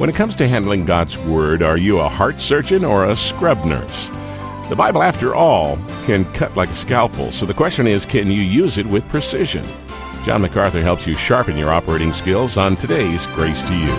When it comes to handling God's Word, are you a heart surgeon or a scrub nurse? The Bible, after all, can cut like a scalpel, so the question is, can you use it with precision? John MacArthur helps you sharpen your operating skills on today's Grace to You.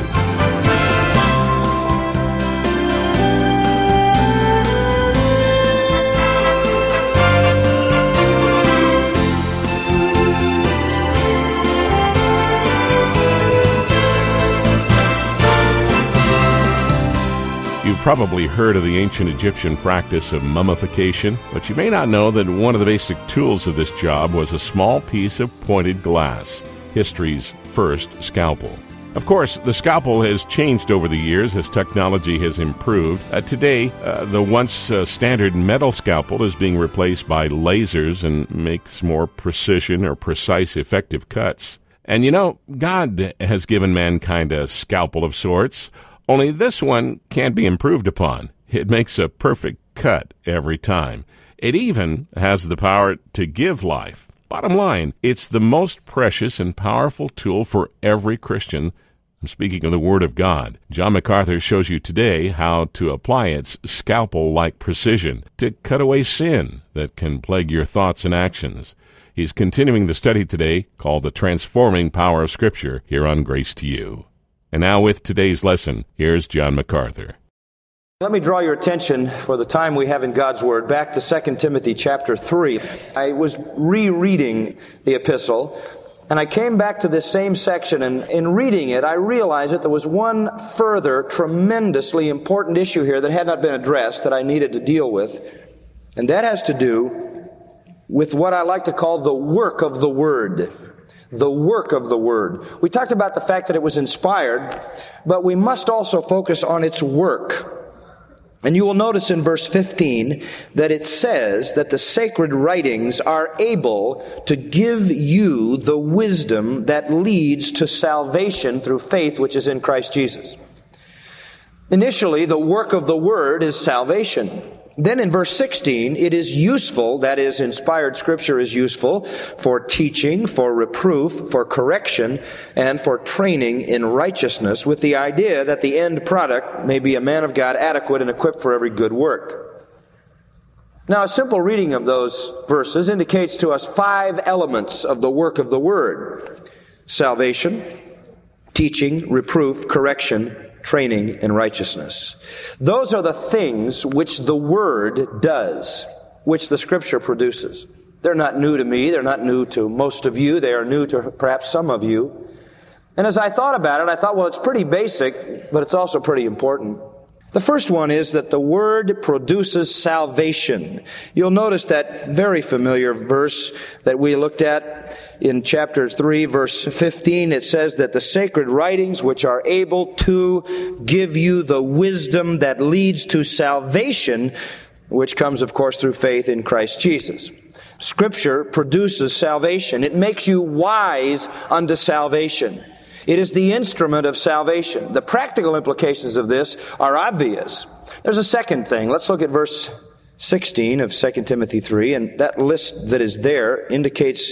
You've probably heard of the ancient Egyptian practice of mummification, but you may not know that one of the basic tools of this job was a small piece of pointed glass, history's first scalpel. Of course, the scalpel has changed over the years as technology has improved. Today, the once standard metal scalpel is being replaced by lasers and makes more precision or precise, effective cuts. And you know, God has given mankind a scalpel of sorts, only this one can't be improved upon. It makes a perfect cut every time. It even has the power to give life. Bottom line, it's the most precious and powerful tool for every Christian. I'm speaking of the Word of God. John MacArthur shows you today how to apply its scalpel-like precision to cut away sin that can plague your thoughts and actions. He's continuing the study today called The Transforming Power of Scripture here on Grace to You. And now with today's lesson, here's John MacArthur. Let me draw your attention for the time we have in God's Word back to 2 Timothy chapter 3. I was rereading the epistle, and I came back to this same section, and in reading it, I realized that there was one further tremendously important issue here that had not been addressed that I needed to deal with, and that has to do with what I like to call the work of the Word. The work of the Word. We talked about the fact that it was inspired, but we must also focus on its work. And you will notice in verse 15 that it says that the sacred writings are able to give you the wisdom that leads to salvation through faith which is in Christ Jesus. Initially, the work of the Word is salvation. Then in verse 16, it is useful, that is, inspired Scripture is useful for teaching, for reproof, for correction, and for training in righteousness, with the idea that the end product may be a man of God adequate and equipped for every good work. Now, a simple reading of those verses indicates to us 5 elements of the work of the Word: salvation, teaching, reproof, correction, training in righteousness. Those are the things which the Word does, which the Scripture produces. They're not new to me. They're not new to most of you. They are new to perhaps some of you. And as I thought about it, I thought, well, it's pretty basic, but it's also pretty important. The first one is that the Word produces salvation. You'll notice that very familiar verse that we looked at in chapter 3, verse 15. It says that the sacred writings which are able to give you the wisdom that leads to salvation, which comes, of course, through faith in Christ Jesus. Scripture produces salvation. It makes you wise unto salvation. It is the instrument of salvation. The practical implications of this are obvious. There's a second thing. Let's look at verse 16 of 2 Timothy 3, and that list that is there indicates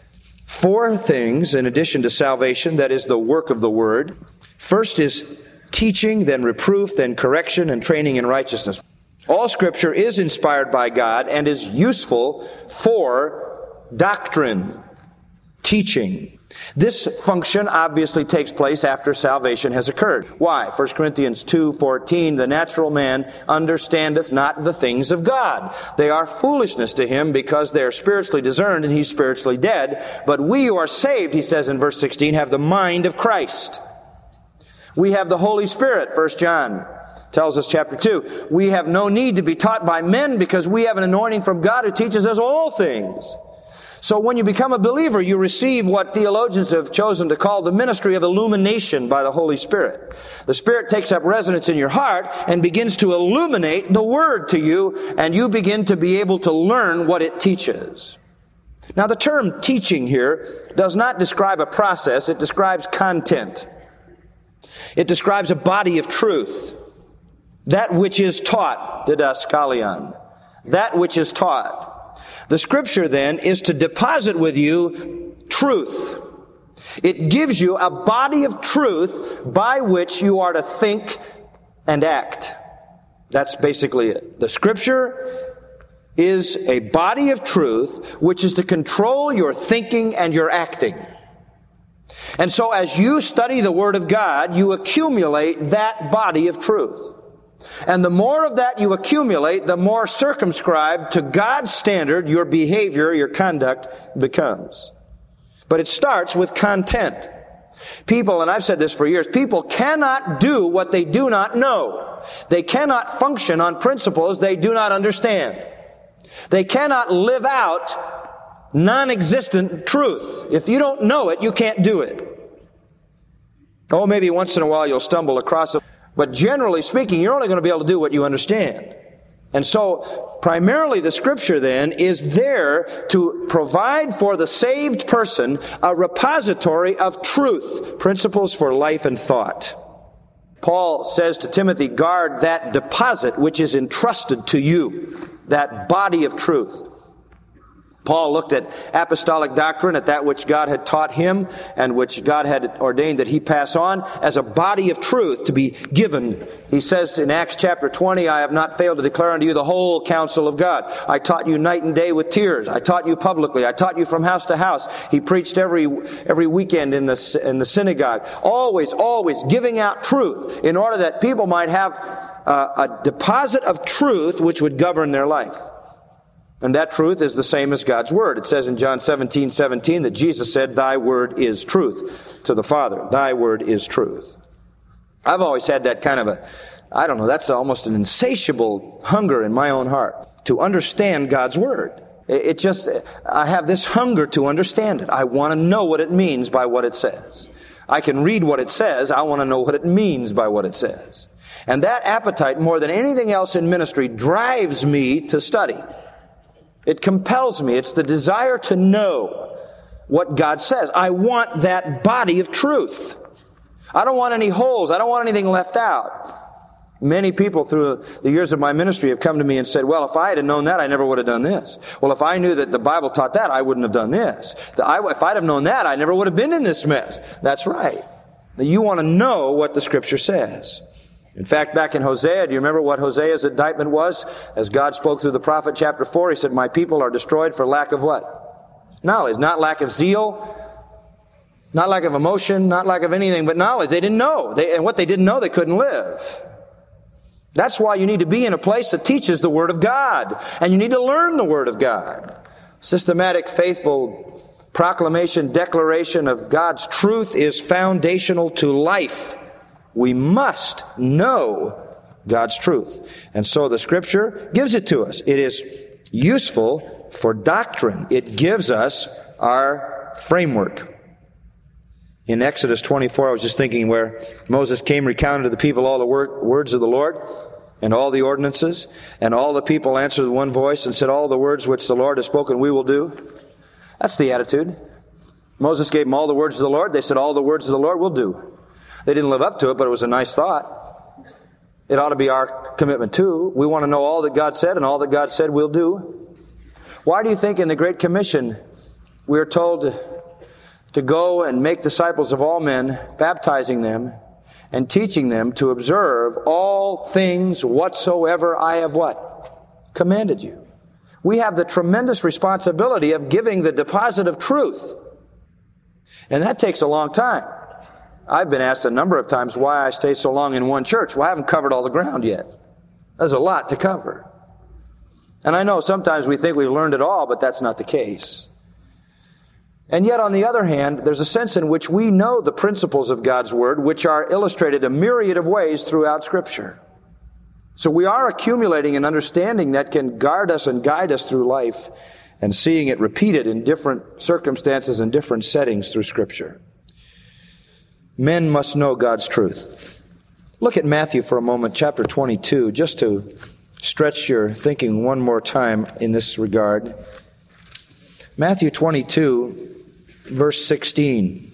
4 things in addition to salvation, that is the work of the Word. First is teaching, then reproof, then correction, and training in righteousness. All Scripture is inspired by God and is useful for doctrine, teaching. This function obviously takes place after salvation has occurred. Why? 1 Corinthians 2:14, the natural man understandeth not the things of God. They are foolishness to him because they are spiritually discerned and he's spiritually dead. But we who are saved, he says in verse 16, have the mind of Christ. We have the Holy Spirit, 1 John tells us chapter 2. We have no need to be taught by men because we have an anointing from God who teaches us all things. So when you become a believer, you receive what theologians have chosen to call the ministry of illumination by the Holy Spirit. The Spirit takes up residence in your heart and begins to illuminate the Word to you, and you begin to be able to learn what it teaches. Now, the term teaching here does not describe a process, it describes content. It describes a body of truth. That which is taught, didaskalion. That which is taught. The Scripture, then, is to deposit with you truth. It gives you a body of truth by which you are to think and act. That's basically it. The Scripture is a body of truth which is to control your thinking and your acting. And so as you study the Word of God, you accumulate that body of truth. And the more of that you accumulate, the more circumscribed to God's standard your behavior, your conduct becomes. But it starts with content. People, and I've said this for years, people cannot do what they do not know. They cannot function on principles they do not understand. They cannot live out non-existent truth. If you don't know it, you can't do it. Oh, maybe once in a while you'll stumble across it. But generally speaking, you're only going to be able to do what you understand. And so, primarily the Scripture then is there to provide for the saved person a repository of truth, principles for life and thought. Paul says to Timothy, guard that deposit which is entrusted to you, that body of truth. Paul looked at apostolic doctrine, at that which God had taught him and which God had ordained that he pass on, as a body of truth to be given. He says in Acts chapter 20, I have not failed to declare unto you the whole counsel of God. I taught you night and day with tears. I taught you publicly. I taught you from house to house. He preached every weekend in the synagogue. Always giving out truth in order that people might have a deposit of truth which would govern their life. And that truth is the same as God's Word. It says in John 17:17 that Jesus said, thy word is truth to the Father. Thy word is truth. I've always had that kind of that's almost an insatiable hunger in my own heart to understand God's Word. I have this hunger to understand it. I want to know what it means by what it says. I can read what it says. I want to know what it means by what it says. And that appetite, more than anything else in ministry, drives me to study. It compels me. It's the desire to know what God says. I want that body of truth. I don't want any holes. I don't want anything left out. Many people through the years of my ministry have come to me and said, well, if I had known that, I never would have done this. Well, if I knew that the Bible taught that, I wouldn't have done this. If I'd have known that, I never would have been in this mess. That's right. You want to know what the Scripture says. In fact, back in Hosea, do you remember what Hosea's indictment was? As God spoke through the prophet, chapter 4, he said, my people are destroyed for lack of what? Knowledge. Not lack of zeal, not lack of emotion, not lack of anything but knowledge. They didn't know. And what they didn't know, they couldn't live. That's why you need to be in a place that teaches the Word of God. And you need to learn the Word of God. Systematic, faithful proclamation, declaration of God's truth is foundational to life. We must know God's truth. And so the Scripture gives it to us. It is useful for doctrine. It gives us our framework. In Exodus 24, I was just thinking where Moses came, recounted to the people all the words of the Lord and all the ordinances, and all the people answered with one voice and said, all the words which the Lord has spoken we will do. That's the attitude. Moses gave them all the words of the Lord. They said, all the words of the Lord will do. They didn't live up to it, but it was a nice thought. It ought to be our commitment too. We want to know all that God said, and all that God said we'll do. Why do you think in the Great Commission we are told to go and make disciples of all men, baptizing them and teaching them to observe all things whatsoever I have what? Commanded you. We have the tremendous responsibility of giving the deposit of truth. And that takes a long time. I've been asked a number of times why I stay so long in one church. Well, I haven't covered all the ground yet. There's a lot to cover. And I know sometimes we think we've learned it all, but that's not the case. And yet, on the other hand, there's a sense in which we know the principles of God's Word, which are illustrated a myriad of ways throughout Scripture. So we are accumulating an understanding that can guard us and guide us through life, and seeing it repeated in different circumstances and different settings through Scripture. Men must know God's truth. Look at Matthew for a moment, chapter 22, just to stretch your thinking one more time in this regard. Matthew 22, verse 16,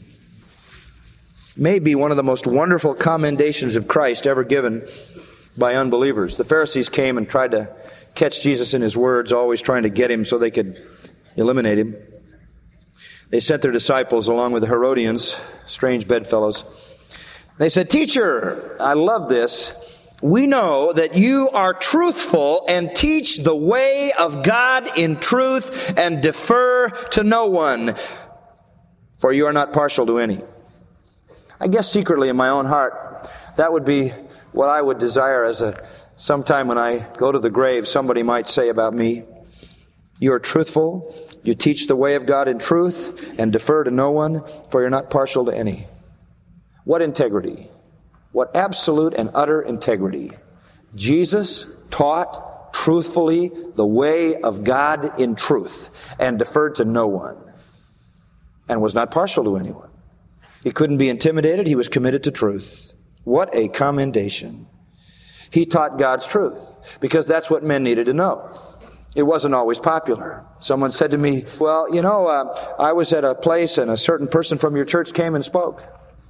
may be one of the most wonderful commendations of Christ ever given by unbelievers. The Pharisees came and tried to catch Jesus in his words, always trying to get him so they could eliminate him. They sent their disciples along with the Herodians, strange bedfellows. They said, "Teacher," I love this, "we know that you are truthful and teach the way of God in truth and defer to no one, for you are not partial to any." I guess secretly in my own heart, that would be what I would desire as sometime when I go to the grave, somebody might say about me, "You are truthful, you teach the way of God in truth, and defer to no one, for you're not partial to any." What integrity. What absolute and utter integrity. Jesus taught truthfully the way of God in truth, and deferred to no one, and was not partial to anyone. He couldn't be intimidated. He was committed to truth. What a commendation. He taught God's truth because that's what men needed to know. It wasn't always popular. Someone said to me, "Well, I was at a place and a certain person from your church came and spoke.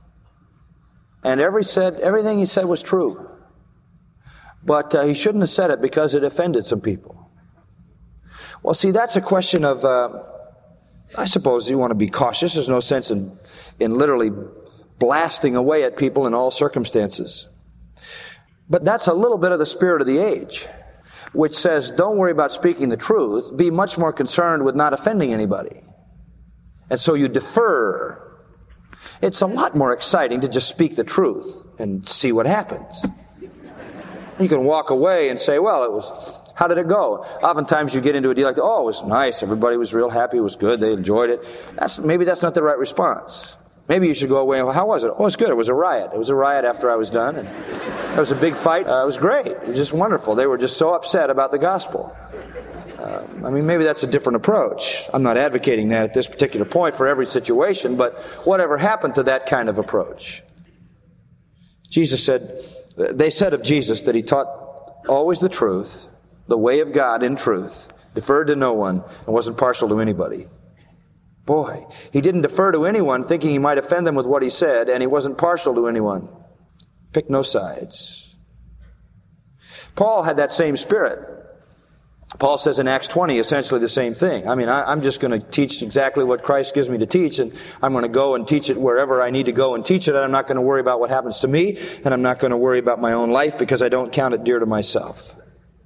And everything he said was true. But he shouldn't have said it because it offended some people." Well, see, that's a question of, I suppose you want to be cautious. There's no sense in literally blasting away at people in all circumstances. But that's a little bit of the spirit of the age, which says, don't worry about speaking the truth. Be much more concerned with not offending anybody. And so you defer. It's a lot more exciting to just speak the truth and see what happens. You can walk away and say, well, how did it go? Oftentimes you get into a deal like, oh, it was nice. Everybody was real happy. It was good. They enjoyed it. Maybe that's not the right response. Maybe you should go away and, well, how was it? Oh, it's good. It was a riot. It was a riot after I was done. And there was a big fight. It was great. It was just wonderful. They were just so upset about the gospel. Maybe that's a different approach. I'm not advocating that at this particular point for every situation, but whatever happened to that kind of approach? They said of Jesus that he taught always the truth, the way of God in truth, deferred to no one, and wasn't partial to anybody. Boy, he didn't defer to anyone thinking he might offend them with what he said, and he wasn't partial to anyone. Pick no sides. Paul had that same spirit. Paul says in Acts 20 essentially the same thing. I'm just going to teach exactly what Christ gives me to teach, and I'm going to go and teach it wherever I need to go and teach it, and I'm not going to worry about what happens to me, and I'm not going to worry about my own life because I don't count it dear to myself.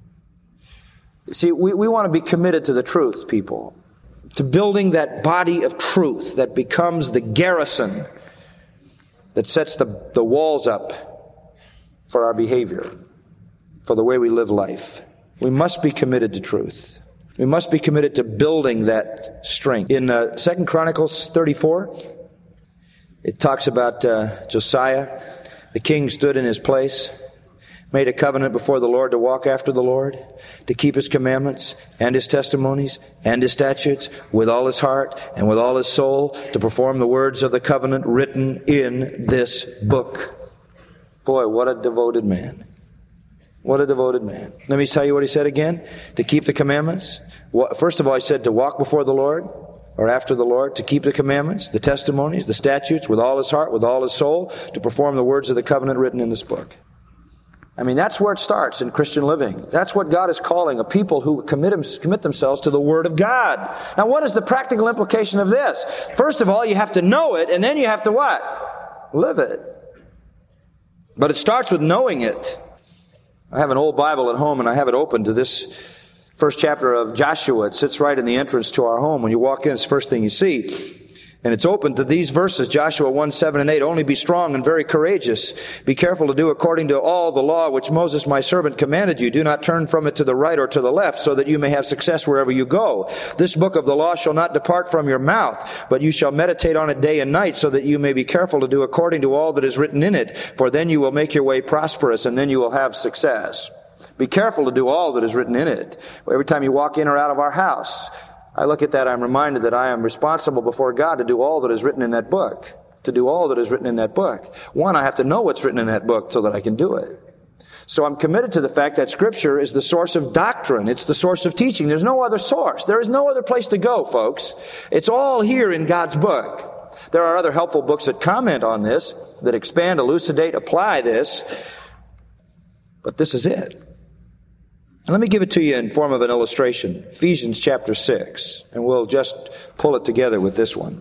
See, we want to be committed to the truth, people, to building that body of truth that becomes the garrison that sets the walls up for our behavior, for the way we live life. We must be committed to truth. We must be committed to building that strength. In 2 Chronicles 34, it talks about Josiah. The king stood in his place, made a covenant before the Lord to walk after the Lord, to keep his commandments and his testimonies and his statutes with all his heart and with all his soul, to perform the words of the covenant written in this book. Boy, what a devoted man. What a devoted man. Let me tell you what he said again. To keep the commandments. First of all, he said to walk before the Lord, or after the Lord, to keep the commandments, the testimonies, the statutes with all his heart, with all his soul, to perform the words of the covenant written in this book. That's where it starts in Christian living. That's what God is calling, a people who commit themselves to the Word of God. Now, what is the practical implication of this? First of all, you have to know it, and then you have to what? Live it. But it starts with knowing it. I have an old Bible at home, and I have it open to this first chapter of Joshua. It sits right in the entrance to our home. When you walk in, it's the first thing you see. And it's open to these verses, Joshua 1, 7, and 8. Only be strong and very courageous. Be careful to do according to all the law which Moses my servant commanded you. Do not turn from it to the right or to the left, so that you may have success wherever you go. This book of the law shall not depart from your mouth, but you shall meditate on it day and night, so that you may be careful to do according to all that is written in it. For then you will make your way prosperous, and then you will have success. Be careful to do all that is written in it. Every time you walk in or out of our house, I look at that, I'm reminded that I am responsible before God to do all that is written in that book. To do all that is written in that book. One, I have to know what's written in that book so that I can do it. So I'm committed to the fact that Scripture is the source of doctrine. It's the source of teaching. There's no other source. There is no other place to go, folks. It's all here in God's book. There are other helpful books that comment on this, that expand, elucidate, apply this. But this is it. And let me give it to you in form of an illustration. Ephesians chapter 6. And we'll just pull it together with this one.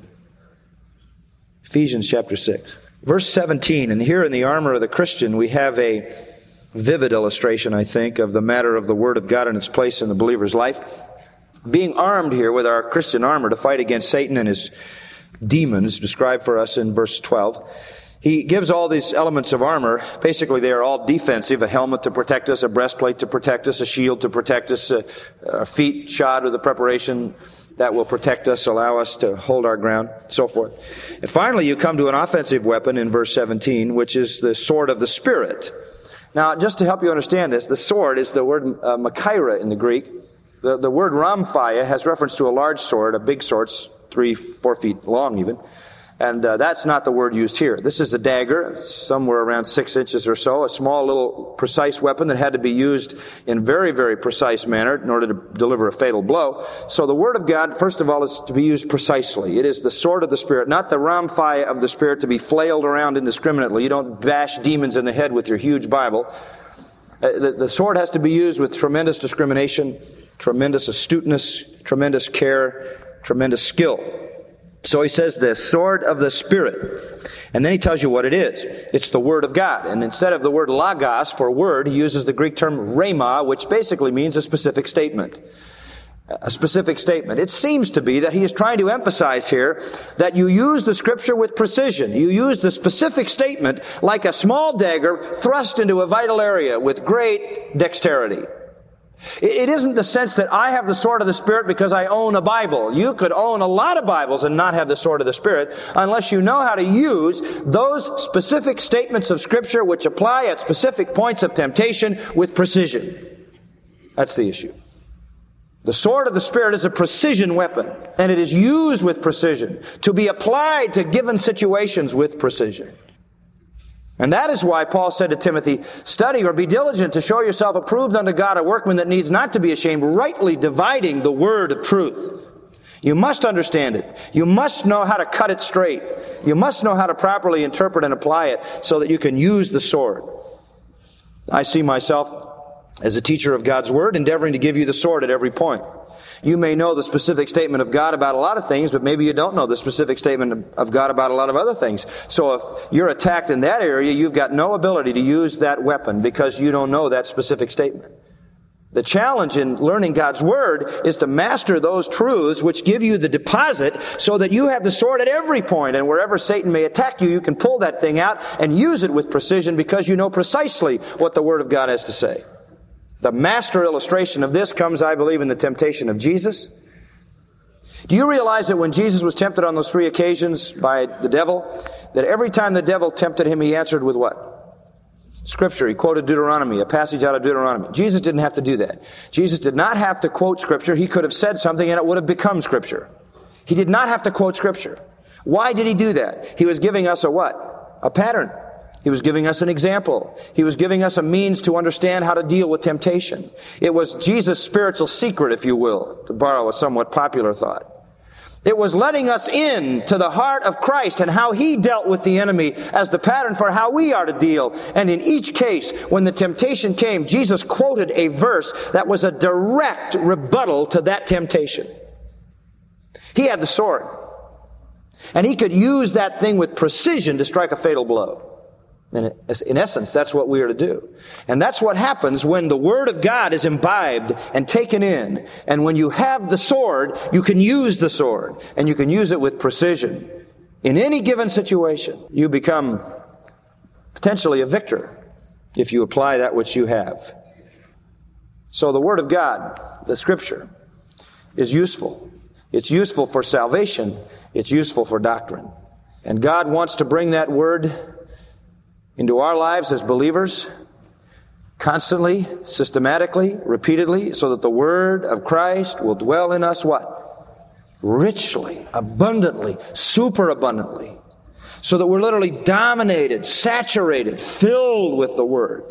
Ephesians chapter 6. Verse 17. And here in the armor of the Christian, we have a vivid illustration, I think, of the matter of the Word of God and its place in the believer's life. Being armed here with our Christian armor to fight against Satan and his demons, described for us in verse 12. He gives all these elements of armor. Basically, they are all defensive. A helmet to protect us, a breastplate to protect us, a shield to protect us, our feet shod with the preparation that will protect us, allow us to hold our ground, so forth. And finally, you come to an offensive weapon in verse 17, which is the sword of the Spirit. Now, just to help you understand this, the sword is the word machaira in the Greek. The word ramphia has reference to a large sword, a big sword, 3-4 feet long even. And that's not the word used here. This is a dagger, somewhere around 6 inches or so, a small little precise weapon that had to be used in very, very precise manner in order to deliver a fatal blow. So the Word of God, first of all, is to be used precisely. It is the sword of the Spirit, not the ramphia of the Spirit to be flailed around indiscriminately. You don't bash demons in the head with your huge Bible. The sword has to be used with tremendous discrimination, tremendous astuteness, tremendous care, tremendous skill. So he says the sword of the Spirit. And then he tells you what it is. It's the Word of God. And instead of the word logos for word, he uses the Greek term rhema, which basically means a specific statement. A specific statement. It seems to be that he is trying to emphasize here that you use the Scripture with precision. You use the specific statement like a small dagger thrust into a vital area with great dexterity. It isn't the sense that I have the sword of the Spirit because I own a Bible. You could own a lot of Bibles and not have the sword of the Spirit unless you know how to use those specific statements of Scripture which apply at specific points of temptation with precision. That's the issue. The sword of the Spirit is a precision weapon, and it is used with precision to be applied to given situations with precision. And that is why Paul said to Timothy, study or be diligent to show yourself approved unto God, a workman that needs not to be ashamed, rightly dividing the word of truth. You must understand it. You must know how to cut it straight. You must know how to properly interpret and apply it so that you can use the sword. I see myself as a teacher of God's Word, endeavoring to give you the sword at every point. You may know the specific statement of God about a lot of things, but maybe you don't know the specific statement of God about a lot of other things. So if you're attacked in that area, you've got no ability to use that weapon because you don't know that specific statement. The challenge in learning God's Word is to master those truths which give you the deposit so that you have the sword at every point, and wherever Satan may attack you, you can pull that thing out and use it with precision because you know precisely what the Word of God has to say. The master illustration of this comes, I believe, in the temptation of Jesus. Do you realize that when Jesus was tempted on those 3 occasions by the devil, that every time the devil tempted him, he answered with what? Scripture. He quoted Deuteronomy, a passage out of Deuteronomy. Jesus didn't have to do that. Jesus did not have to quote Scripture. He could have said something and it would have become Scripture. He did not have to quote Scripture. Why did he do that? He was giving us a what? A pattern. He was giving us an example. He was giving us a means to understand how to deal with temptation. It was Jesus' spiritual secret, if you will, to borrow a somewhat popular thought. It was letting us in to the heart of Christ and how He dealt with the enemy as the pattern for how we are to deal. And in each case, when the temptation came, Jesus quoted a verse that was a direct rebuttal to that temptation. He had the sword. And He could use that thing with precision to strike a fatal blow. In essence, that's what we are to do. And that's what happens when the Word of God is imbibed and taken in. And when you have the sword, you can use the sword. And you can use it with precision. In any given situation, you become potentially a victor if you apply that which you have. So the Word of God, the Scripture, is useful. It's useful for salvation. It's useful for doctrine. And God wants to bring that Word into our lives as believers, constantly, systematically, repeatedly, so that the Word of Christ will dwell in us what? Richly, abundantly, superabundantly. So that we're literally dominated, saturated, filled with the Word.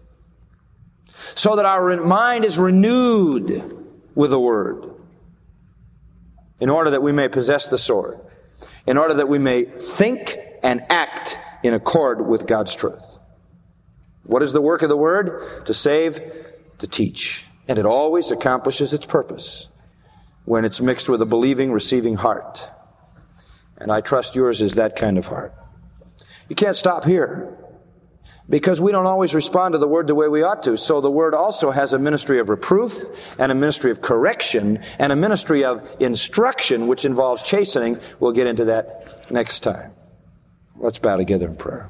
So that our mind is renewed with the Word. In order that we may possess the sword. In order that we may think and act in accord with God's truth. What is the work of the Word? To save, to teach, And it always accomplishes its purpose when it's mixed with a believing, receiving heart. And I trust yours is that kind of heart. You can't stop here, because we don't always respond to the Word the way we ought to. So the Word also has a ministry of reproof, and a ministry of correction, and a ministry of instruction, which involves chastening. We'll get into that next time. Let's bow together in prayer.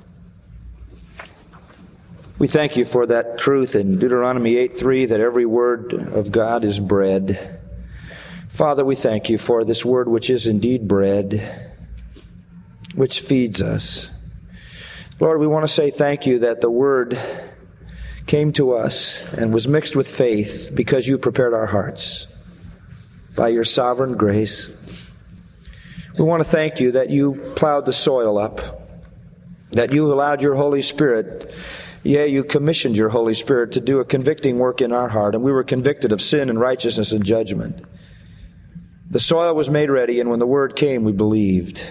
We thank you for that truth in Deuteronomy 8:3, that every word of God is bread. Father, we thank you for this word, which is indeed bread, which feeds us. Lord, we want to say thank you that the word came to us and was mixed with faith because you prepared our hearts by your sovereign grace. We want to thank you that you plowed the soil up, that you allowed your Holy Spirit, you commissioned your Holy Spirit to do a convicting work in our heart, and we were convicted of sin and righteousness and judgment. The soil was made ready, and when the word came, we believed.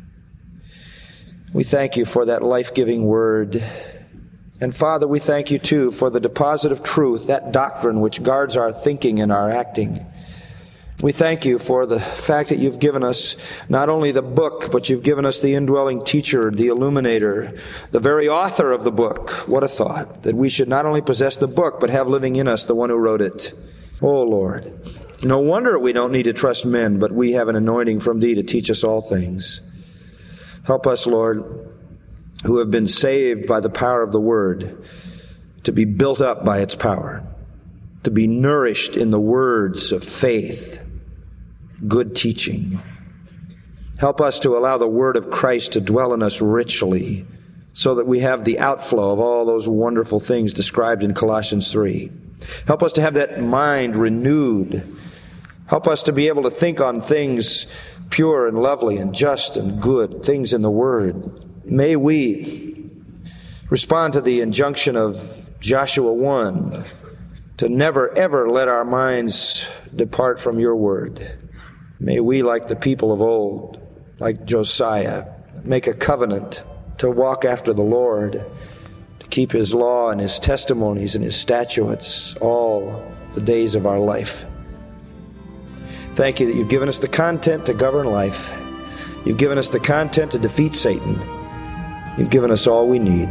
We thank you for that life-giving word. And Father, we thank you too for the deposit of truth, that doctrine which guards our thinking and our acting. We thank you for the fact that you've given us not only the book, but you've given us the indwelling teacher, the illuminator, the very author of the book. What a thought, that we should not only possess the book, but have living in us the one who wrote it. Oh, Lord, no wonder we don't need to trust men, but we have an anointing from thee to teach us all things. Help us, Lord, who have been saved by the power of the Word, to be built up by its power, to be nourished in the words of faith, good teaching. Help us to allow the Word of Christ to dwell in us richly, so that we have the outflow of all those wonderful things described in Colossians 3. Help us to have that mind renewed. Help us to be able to think on things pure and lovely and just and good, things in the Word. May we respond to the injunction of Joshua 1 to never ever let our minds depart from your Word. May we, like the people of old, like Josiah, make a covenant to walk after the Lord, to keep His law and His testimonies and His statutes all the days of our life. Thank you that you've given us the content to govern life. You've given us the content to defeat Satan. You've given us all we need.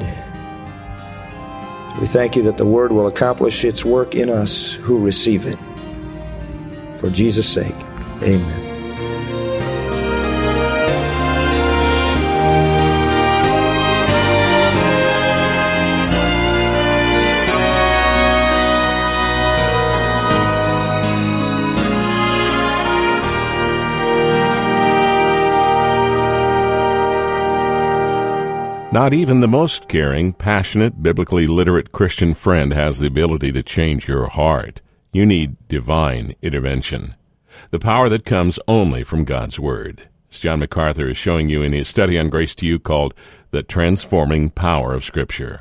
We thank you that the Word will accomplish its work in us who receive it. For Jesus' sake, amen. Not even the most caring, passionate, biblically literate Christian friend has the ability to change your heart. You need divine intervention, the power that comes only from God's Word. As John MacArthur is showing you in his study on Grace to You called The Transforming Power of Scripture.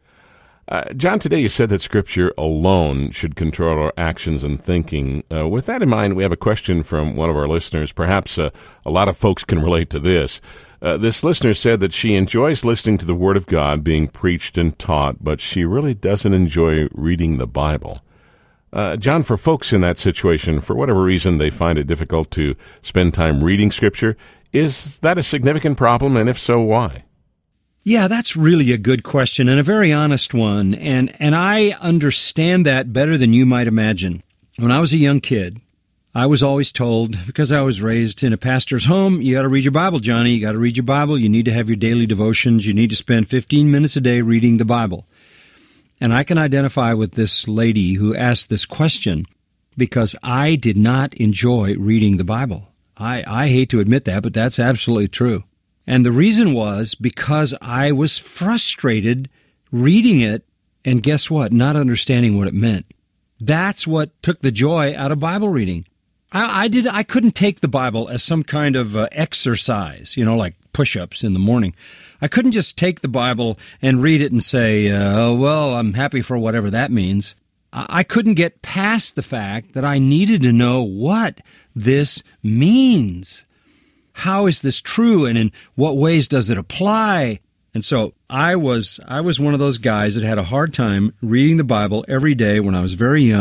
John, today you said that Scripture alone should control our actions and thinking. With that in mind, we have a question from one of our listeners. Perhaps a lot of folks can relate to this. This listener said that she enjoys listening to the Word of God being preached and taught, but she really doesn't enjoy reading the Bible. John, for folks in that situation, for whatever reason they find it difficult to spend time reading Scripture, is that a significant problem, and if so, why? Yeah, that's really a good question and a very honest one, and I understand that better than you might imagine. When I was a young kid, I was always told, because I was raised in a pastor's home, you got to read your Bible, Johnny. You got to read your Bible. You need to have your daily devotions. You need to spend 15 minutes a day reading the Bible. And I can identify with this lady who asked this question because I did not enjoy reading the Bible. I hate to admit that, but that's absolutely true. And the reason was because I was frustrated reading it and guess what? Not understanding what it meant. That's what took the joy out of Bible reading. I couldn't take the Bible as some kind of exercise, like push-ups in the morning. I couldn't just take the Bible and read it and say, well, I'm happy for whatever that means. I couldn't get past the fact that I needed to know what this means. How is this true, and in what ways does it apply? And so I was one of those guys that had a hard time reading the Bible every day when I was very young.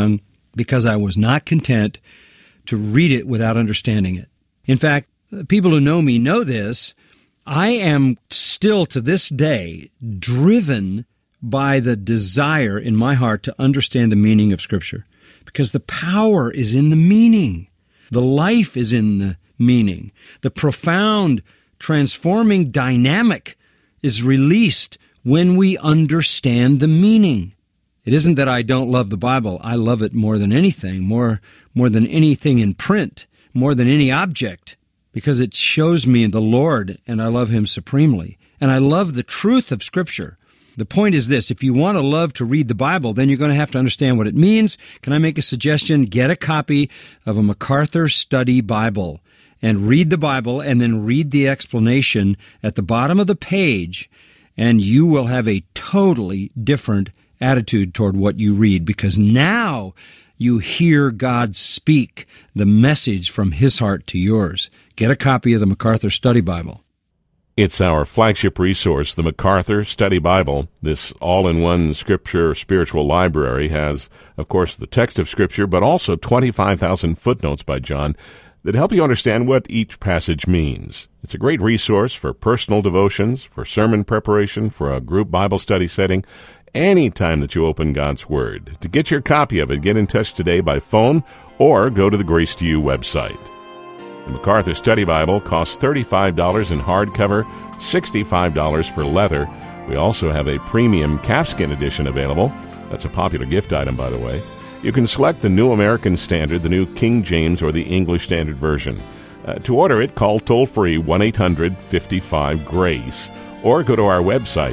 because I was not content to read it without understanding it. In fact, people who know me know this. I am still to this day driven by the desire in my heart to understand the meaning of Scripture, because the power is in the meaning. The life is in the meaning. The profound, transforming dynamic is released when we understand the meaning. It isn't that I don't love the Bible. I love it more than anything, more than anything in print, more than any object, because it shows me the Lord, and I love Him supremely. And I love the truth of Scripture. The point is this: if you want to love to read the Bible, then you're going to have to understand what it means. Can I make a suggestion? Get a copy of a MacArthur Study Bible and read the Bible, and then read the explanation at the bottom of the page, and you will have a totally different attitude toward what you read, because now you hear God speak the message from His heart to yours. Get a copy of the MacArthur Study Bible. It's our flagship resource, the MacArthur Study Bible. This all-in-one Scripture spiritual library has, of course, the text of Scripture, but also 25,000 footnotes by John that help you understand what each passage means. It's a great resource for personal devotions, for sermon preparation, for a group Bible study setting, any time that you open God's Word. To get your copy of it, get in touch today by phone or go to the Grace to You website. The MacArthur Study Bible costs $35 in hardcover, $65 for leather. We also have a premium calfskin edition available. That's a popular gift item, by the way. You can select the New American Standard, the New King James, or the English Standard Version. To order it, call toll-free 1-800-55-GRACE or go to our website,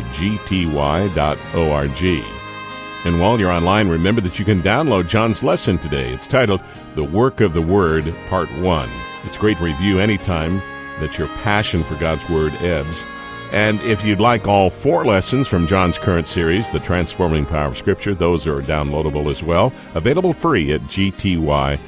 gty.org. And while you're online, remember that you can download John's lesson today. It's titled, The Work of the Word, Part 1. It's great to review anytime that your passion for God's Word ebbs. And if you'd like all 4 lessons from John's current series, The Transforming Power of Scripture, those are downloadable as well, available free at gty.org.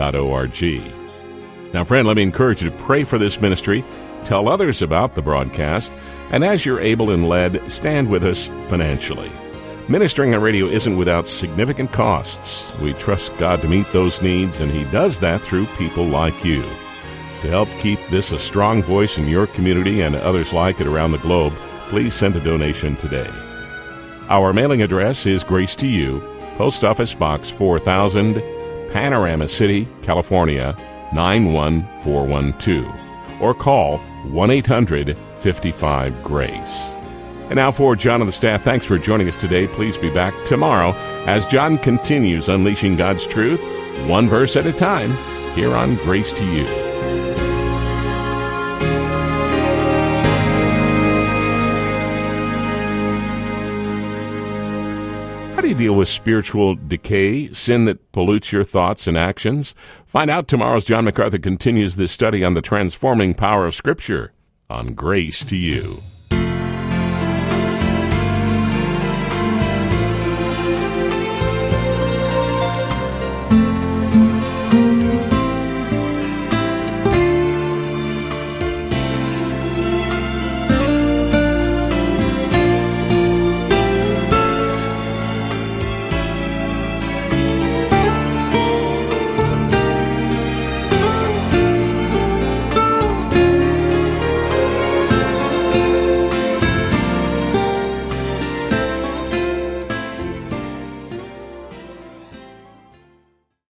Now, friend, let me encourage you to pray for this ministry, tell others about the broadcast, and as you're able and led, stand with us financially. Ministering on radio isn't without significant costs. We trust God to meet those needs, and He does that through people like you. To help keep this a strong voice in your community and others like it around the globe, please send a donation today. Our mailing address is Grace to You, Post Office Box 4000, Panorama City, California, 91412. Or call 1-800-55-GRACE. And now for John and the staff, thanks for joining us today. Please be back tomorrow as John continues unleashing God's truth, one verse at a time, here on Grace to You. How do you deal with spiritual decay, sin that pollutes your thoughts and actions? Find out tomorrow as John MacArthur continues this study on the transforming power of Scripture on Grace to You.